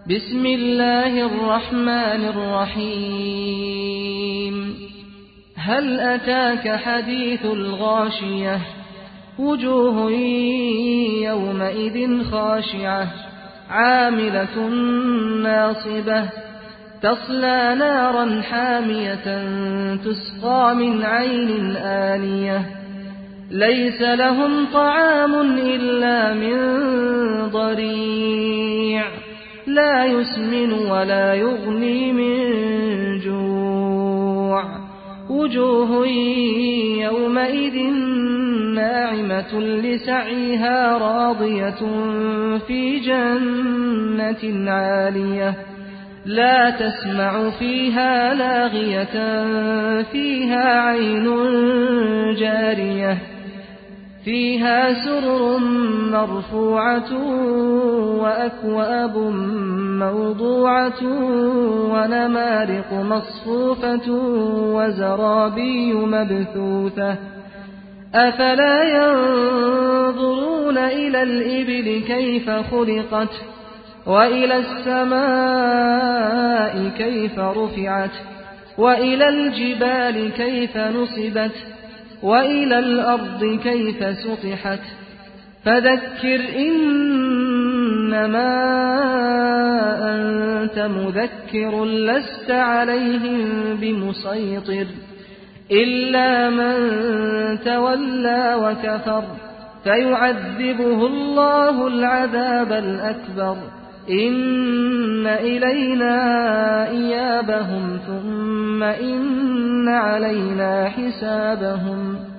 بسم الله الرحمن الرحيم هل أتاك حديث الغاشية وجوه يومئذ خاشعة عاملة ناصبة تصلى نارا حامية تسقى من عين آنية ليس لهم طعام إلا من ضريع لا يسمن ولا يغني من جوع وجوه يومئذ ناعمة لسعيها راضية في جنة عالية لا تسمع فيها لاغية فيها عين جارية فيها سرر مرفوعة وأكواب موضوعة ونمارق مصفوفة وزرابي مبثوثة أفلا ينظرون إلى الإبل كيف خلقت وإلى السماء كيف رفعت وإلى الجبال كيف نصبت وإلى الأرض كيف سطحت فذكر إنما أنت مذكر لست عليهم بمسيطر إلا من تولى وكفر فيعذبه الله العذاب الأكبر إن إلينا إيابهم ثم إن علينا حسابهم